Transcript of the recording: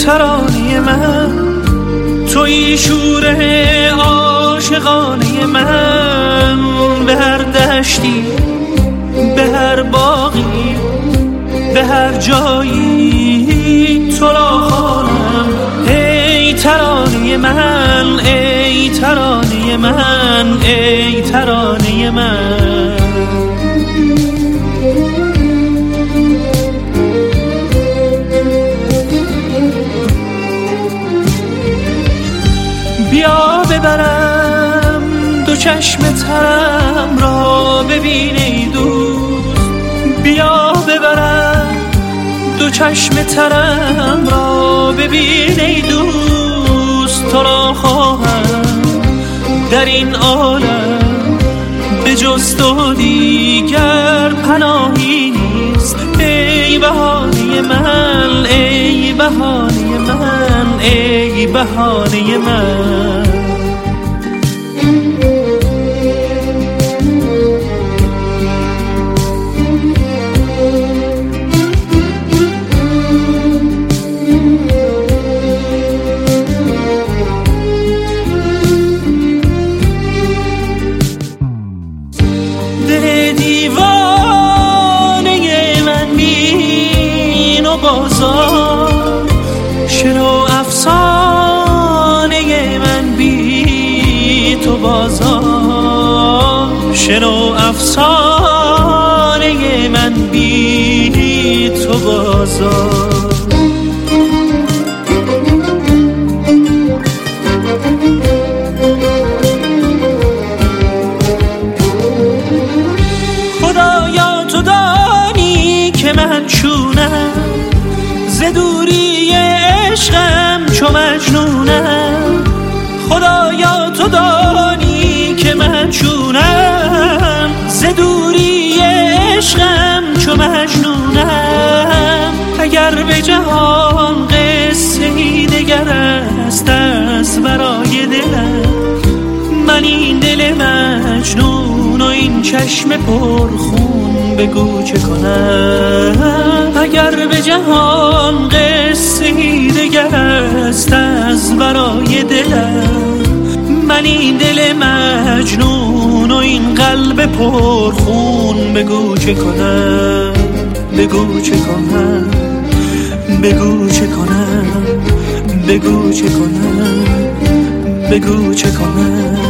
ترانه من، تویی شور عاشقانه من. به هر دشتی، به هر باغی، به هر جایی تو را خوانم. ای ترانه من، ای ترانه من، ای ترانه من. بیا ببرم دو چشم ترم را، ببین ای دوست. بیا ببرم دو چشم ترم را، ببین ای دوست. تو را خواهم در این عالم، به جز تو دیگر پناهی نیست. ای بهانه من، ای بهانه من، ای بهانه من. دل دیوانه من بین و بازار، شنو افسانه من بی تو بازار. شنو افسانه من بی تو بازار. خدایا تو دانی که من چونم، ز دوری عشقم چو مجنونم. خدایا تو دانی که من چونم، ز دوری عشقم چو مجنونم. اگر به جهان قصه‌ای دگر است از برای دلم، من این دل مجنون و این چشم پرخون بگو چه کنم. اگر به جهان قصه‌ای دگر است از برای دلم، من این دل مجنون و این قلب پرخون بگو چه کنم. بگو چه کنم، بگو چه کنم، بگو چه کنم، بگو چه کنم.